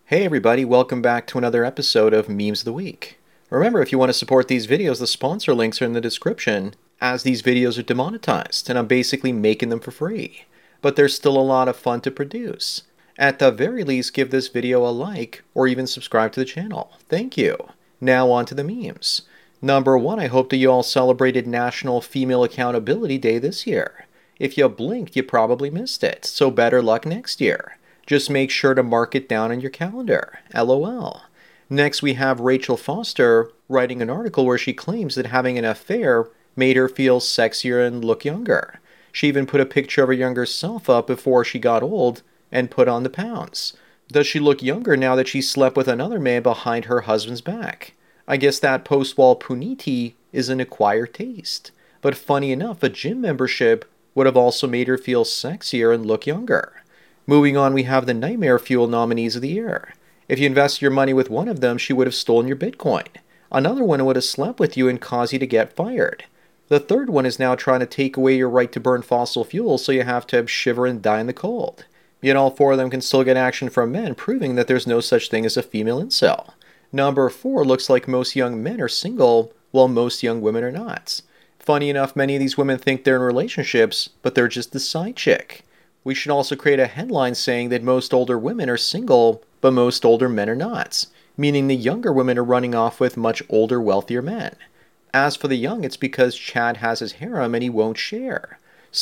Hey everybody, welcome back to another episode of Memes of the Week. Remember, if you want to support these videos, the sponsor links are in the description, as these videos are demonetized, and I'm basically making them for free. But they're still a lot of fun to produce. At the very least, give this video a like, or even subscribe to the channel. Thank you. Now on to the memes. Number one, I hope that you all celebrated National Female Accountability Day this year. If you blinked, you probably missed it, so better luck next year. Just make sure to mark it down on your calendar. LOL. Next, we have Rachel Foster writing an article where she claims that having an affair made her feel sexier and look younger. She even put a picture of her younger self up before she got old and put on the pounds. Does she look younger now that she slept with another man behind her husband's back? I guess that post-wall puniti is an acquired taste. But funny enough, a gym membership would have also made her feel sexier and look younger. Moving on, we have the Nightmare Fuel nominees of the year. If you invested your money with one of them, she would have stolen your Bitcoin. Another one would have slept with you and caused you to get fired. The third one is now trying to take away your right to burn fossil fuels, so you have to shiver and die in the cold. Yet all four of them can still get action from men, proving that there's no such thing as a female incel. Number 4 looks like most young men are single, while most young women are not. Funny enough, many of these women think they're in relationships, but they're just the side chick. We should also create a headline saying that most older women are single, but most older men are not, meaning the younger women are running off with much older, wealthier men. As for the young, it's because Chad has his harem and he won't share.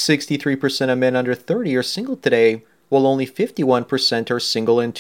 63% of men under 30 are single today, while only 51% are single in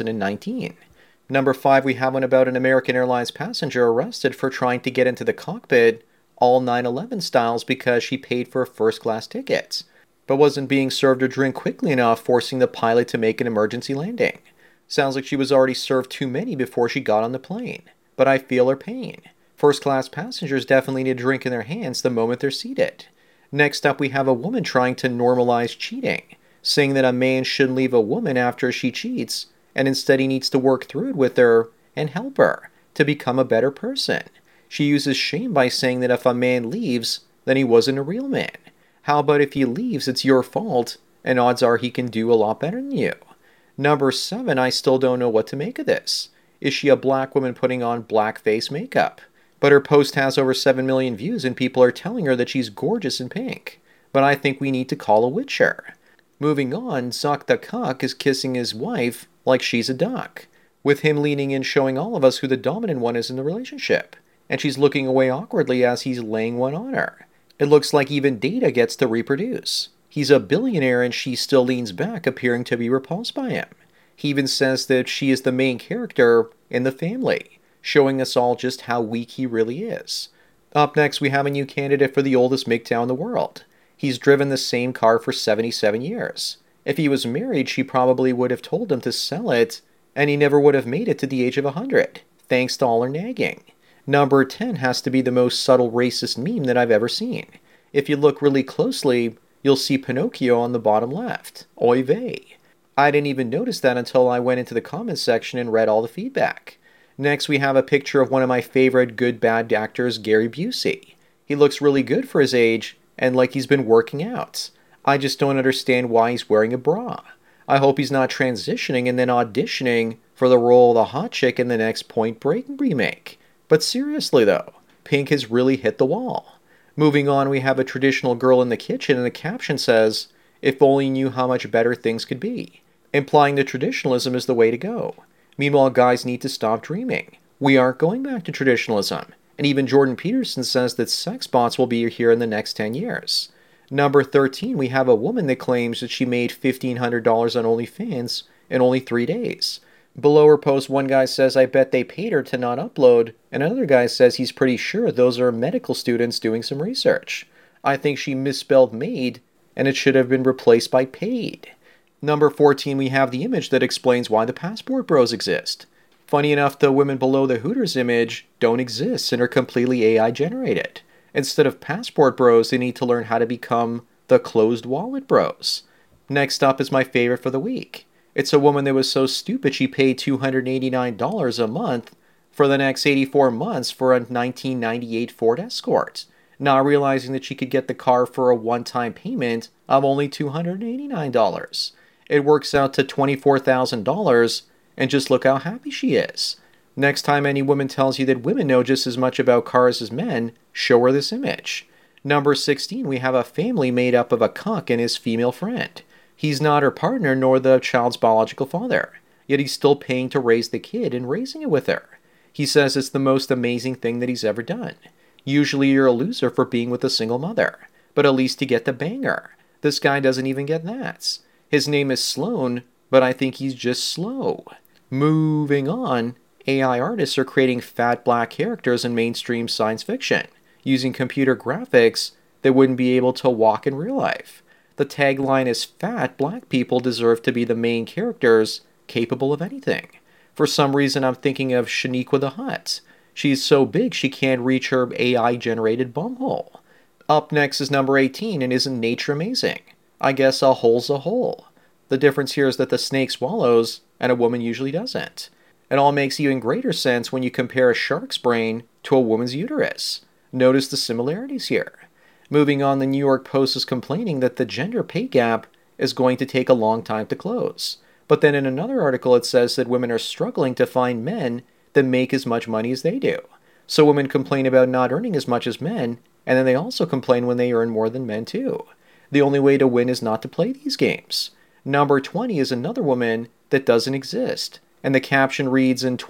2019. Number 5, we have one about an American Airlines passenger arrested for trying to get into the cockpit, all 9/11 styles, because she paid for a first-class ticket, but wasn't being served her drink quickly enough, forcing the pilot to make an emergency landing. Sounds like she was already served too many before she got on the plane. But I feel her pain. First-class passengers definitely need a drink in their hands the moment they're seated. Next up, we have a woman trying to normalize cheating, saying that a man shouldn't leave a woman after she cheats, and instead he needs to work through it with her and help her to become a better person. She uses shame by saying that if a man leaves, then he wasn't a real man. How about if he leaves, it's your fault, and odds are he can do a lot better than you. Number 7, I still don't know what to make of this. Is she a black woman putting on blackface makeup? But her post has over 7 million views and people are telling her that she's gorgeous in pink. But I think we need to call a witcher. Moving on, Zuck the Cuck is kissing his wife like she's a duck, with him leaning in showing all of us who the dominant one is in the relationship. And she's looking away awkwardly as he's laying one on her. It looks like even Data gets to reproduce. He's a billionaire and she still leans back, appearing to be repulsed by him. He even says that she is the main character in the family, showing us all just how weak he really is. Up next, we have a new candidate for the oldest MGTOW in the world. He's driven the same car for 77 years. If he was married, she probably would have told him to sell it, and he never would have made it to the age of 100, thanks to all her nagging. Number 10 has to be the most subtle racist meme that I've ever seen. If you look really closely, you'll see Pinocchio on the bottom left. Oy vey. I didn't even notice that until I went into the comments section and read all the feedback. Next, we have a picture of one of my favorite good-bad actors, Gary Busey. He looks really good for his age, and like he's been working out. I just don't understand why he's wearing a bra. I hope he's not transitioning and then auditioning for the role of the hot chick in the next Point Break remake. But seriously though, Pink has really hit the wall. Moving on, we have a traditional girl in the kitchen and the caption says, "If only you knew how much better things could be," implying that traditionalism is the way to go. Meanwhile, guys need to stop dreaming. We aren't going back to traditionalism. And even Jordan Peterson says that sex bots will be here in the next 10 years. Number 13, we have a woman that claims that she made $1,500 on OnlyFans in only 3 days. Below her post, one guy says, "I bet they paid her to not upload," and another guy says he's pretty sure those are medical students doing some research. I think she misspelled made, and it should have been replaced by paid. Number 14, we have the image that explains why the Passport Bros exist. Funny enough, the women below the Hooters image don't exist and are completely AI generated. Instead of Passport Bros, they need to learn how to become the Closed Wallet Bros. Next up is my favorite for the week. It's a woman that was so stupid she paid $289 a month for the next 84 months for a 1998 Ford Escort, not realizing that she could get the car for a one-time payment of only $289. It works out to $24,000, and just look how happy she is. Next time any woman tells you that women know just as much about cars as men, show her this image. Number 16, we have a family made up of a cuck and his female friend. He's not her partner nor the child's biological father, yet he's still paying to raise the kid and raising it with her. He says it's the most amazing thing that he's ever done. Usually you're a loser for being with a single mother, but at least you get the banger. This guy doesn't even get that. His name is Sloan, but I think he's just slow. Moving on, AI artists are creating fat black characters in mainstream science fiction, using computer graphics that wouldn't be able to walk in real life. The tagline is fat black people deserve to be the main characters capable of anything. For some reason I'm thinking of Shaniqua the Hutt. She's so big she can't reach her AI-generated bumhole. Up next is number 18, and isn't nature amazing? I guess a hole's a hole. The difference here is that the snake swallows, and a woman usually doesn't. It all makes even greater sense when you compare a shark's brain to a woman's uterus. Notice the similarities here. Moving on, the New York Post is complaining that the gender pay gap is going to take a long time to close. But then in another article it says that women are struggling to find men that make as much money as they do. So women complain about not earning as much as men, and then they also complain when they earn more than men too. The only way to win is not to play these games. Number 20 is another woman that doesn't exist, and the caption reads, in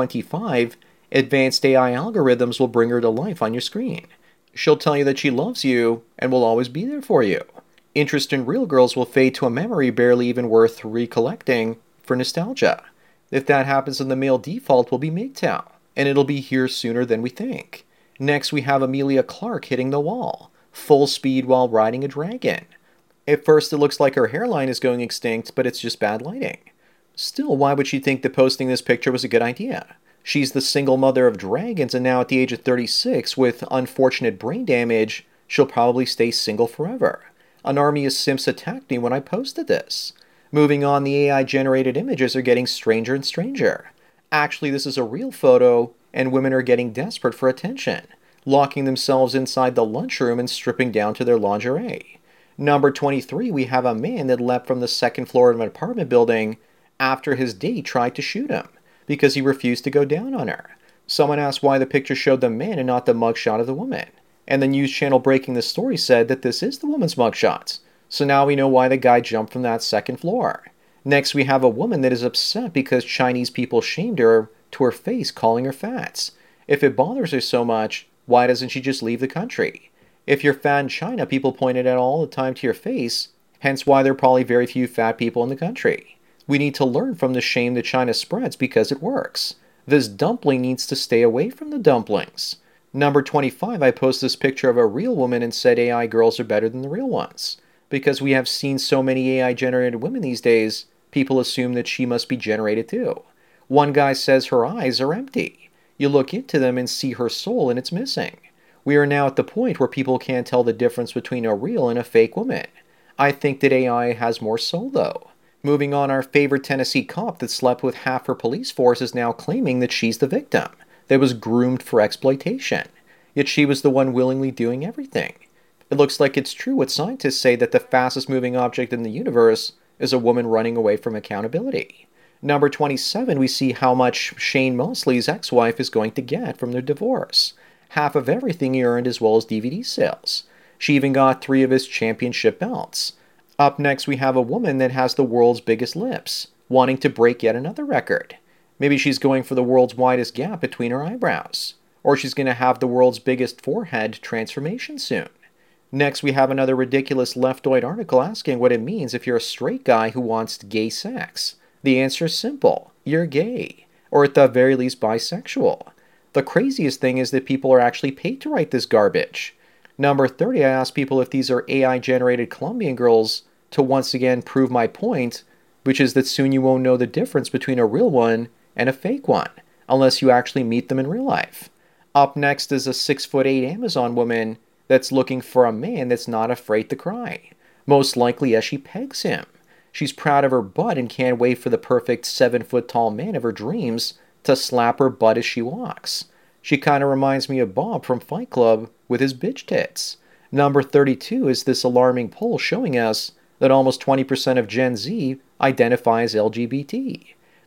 2025, advanced AI algorithms will bring her to life on your screen. She'll tell you that she loves you and will always be there for you. Interest in real girls will fade to a memory barely even worth recollecting for nostalgia. If that happens, then the male default will be MGTOW, and it'll be here sooner than we think. Next, we have Emilia Clarke hitting the wall, full speed while riding a dragon. At first, it looks like her hairline is going extinct, but it's just bad lighting. Still, why would she think that posting this picture was a good idea? She's the single mother of dragons, and now at the age of 36, with unfortunate brain damage, she'll probably stay single forever. An army of simps attacked me when I posted this. Moving on, the AI-generated images are getting stranger and stranger. Actually, this is a real photo, and women are getting desperate for attention, locking themselves inside the lunchroom and stripping down to their lingerie. Number 23, we have a man that leapt from the second floor of an apartment building after his date tried to shoot him because he refused to go down on her. Someone asked why the picture showed the man and not the mugshot of the woman, and the news channel breaking the story said that this is the woman's mugshot. So now we know why the guy jumped from that second floor. Next, we have a woman that is upset because Chinese people shamed her to her face, calling her fat. If it bothers her so much, why doesn't she just leave the country? If you're fat in China, people point it out all the time to your face, hence why there are probably very few fat people in the country. We need to learn from the shame that China spreads because it works. This dumpling needs to stay away from the dumplings. Number 25, I post this picture of a real woman and said AI girls are better than the real ones. Because we have seen so many AI-generated women these days, people assume that she must be generated too. One guy says her eyes are empty. You look into them and see her soul and it's missing. We are now at the point where people can't tell the difference between a real and a fake woman. I think that AI has more soul though. Moving on, our favorite Tennessee cop that slept with half her police force is now claiming that she's the victim, that was groomed for exploitation. Yet she was the one willingly doing everything. It looks like it's true what scientists say that the fastest moving object in the universe is a woman running away from accountability. Number 27, we see how much Shane Mosley's ex-wife is going to get from their divorce. Half of everything he earned as well as DVD sales. She even got 3 of his championship belts. Up next, we have a woman that has the world's biggest lips, wanting to break yet another record. Maybe she's going for the world's widest gap between her eyebrows. Or she's going to have the world's biggest forehead transformation soon. Next, we have another ridiculous leftoid article asking what it means if you're a straight guy who wants gay sex. The answer is simple. You're gay. Or at the very least bisexual. The craziest thing is that people are actually paid to write this garbage. Number 30, I asked people if these are AI-generated Colombian girls to once again prove my point, which is that soon you won't know the difference between a real one and a fake one, unless you actually meet them in real life. Up next is a 6'8" Amazon woman that's looking for a man that's not afraid to cry, most likely as she pegs him. She's proud of her butt and can't wait for the perfect 7-foot-tall man of her dreams to slap her butt as she walks. She kind of reminds me of Bob from Fight Club with his bitch tits. Number 32 is this alarming poll showing us that almost 20% of Gen Z identify as LGBT.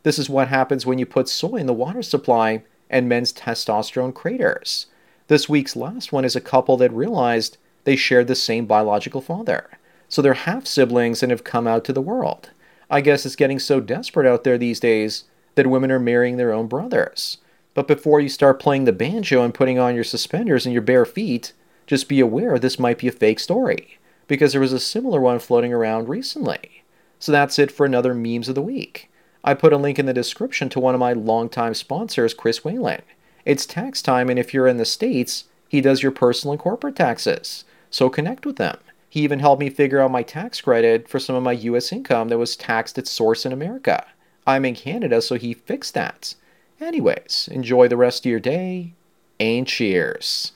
This is what happens when you put soy in the water supply and men's testosterone craters. This week's last one is a couple that realized they shared the same biological father. So they're half siblings and have come out to the world. I guess it's getting so desperate out there these days that women are marrying their own brothers. But before you start playing the banjo and putting on your suspenders and your bare feet, just be aware this might be a fake story, because there was a similar one floating around recently. So that's it for another Memes of the Week. I put a link in the description to one of my longtime sponsors, Chris Whalen. It's tax time, and if you're in the States, he does your personal and corporate taxes. So connect with him. He even helped me figure out my tax credit for some of my US income that was taxed at source in America. I'm in Canada, so he fixed that. Anyways, enjoy the rest of your day, and cheers.